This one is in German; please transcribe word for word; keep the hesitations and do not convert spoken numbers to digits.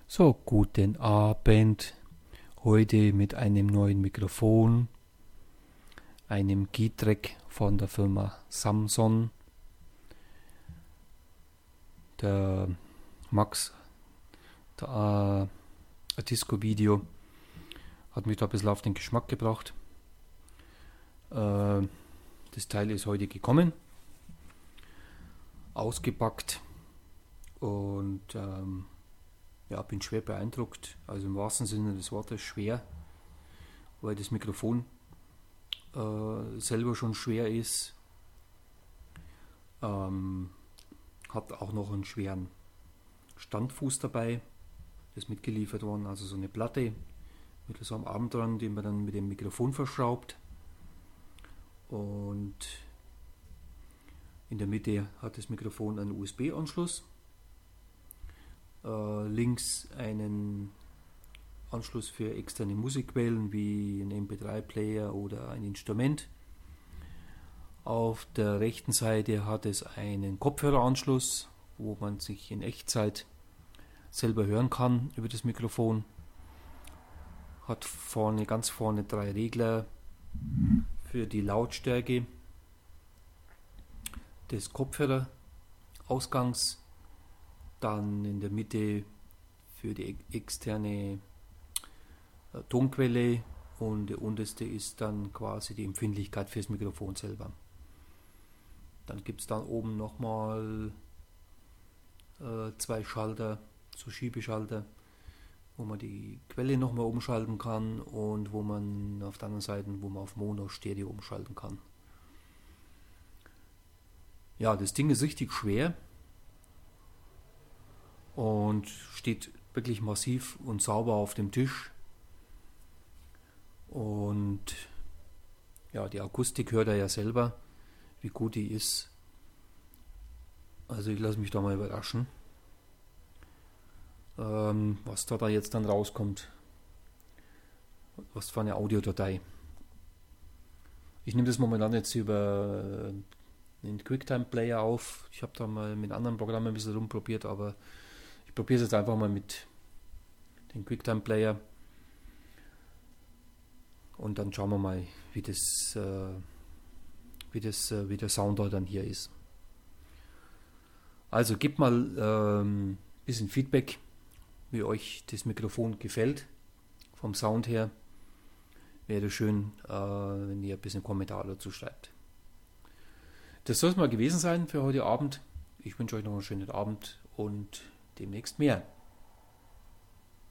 So, guten Abend. Heute mit einem neuen Mikrofon, einem G-Track von der Firma Samson. Der Max, der äh, Disco-Video, hat mich da ein bisschen auf den Geschmack gebracht. Äh, das Teil ist heute gekommen, ausgepackt und ähm, ja, bin schwer beeindruckt, also im wahrsten Sinne des Wortes schwer, weil das Mikrofon äh, selber schon schwer ist, ähm, hat auch noch einen schweren Standfuß dabei, das ist mitgeliefert worden, also so eine Platte mit so einem Arm dran, den man dann mit dem Mikrofon verschraubt, und in der Mitte hat das Mikrofon einen U S B-Anschluss. Uh, links einen Anschluss für externe Musikquellen wie ein M P drei Player oder ein Instrument. Auf der rechten Seite hat es einen Kopfhöreranschluss, wo man sich in Echtzeit selber hören kann über das Mikrofon. Hat vorne, ganz vorne drei Regler für die Lautstärke des Kopfhörerausgangs. Dann in der Mitte für die externe äh, Tonquelle, und der unterste ist dann quasi die Empfindlichkeit fürs Mikrofon selber. Dann gibt es dann oben nochmal äh, zwei Schalter, so Schiebeschalter, wo man die Quelle nochmal umschalten kann und wo man auf der anderen Seite, wo man auf Mono, Stereo umschalten kann. Ja, das Ding ist richtig schwer und steht wirklich massiv und sauber auf dem Tisch. Und ja, die Akustik hört er ja selber, wie gut die ist. Also ich lasse mich da mal überraschen, ähm, was da, da jetzt dann rauskommt. Was für eine Audiodatei. Ich nehme das momentan jetzt über einen QuickTime-Player auf. Ich habe da mal mit anderen Programmen ein bisschen rumprobiert, aber ich probiere es jetzt einfach mal mit dem QuickTime-Player und dann schauen wir mal, wie das, äh, wie das, äh, wie der Sound da dann hier ist. Also gebt mal ein ähm, bisschen Feedback, wie euch das Mikrofon gefällt, vom Sound her. Wäre schön, äh, wenn ihr ein bisschen Kommentar dazu schreibt. Das soll es mal gewesen sein für heute Abend. Ich wünsche euch noch einen schönen Abend und demnächst mehr.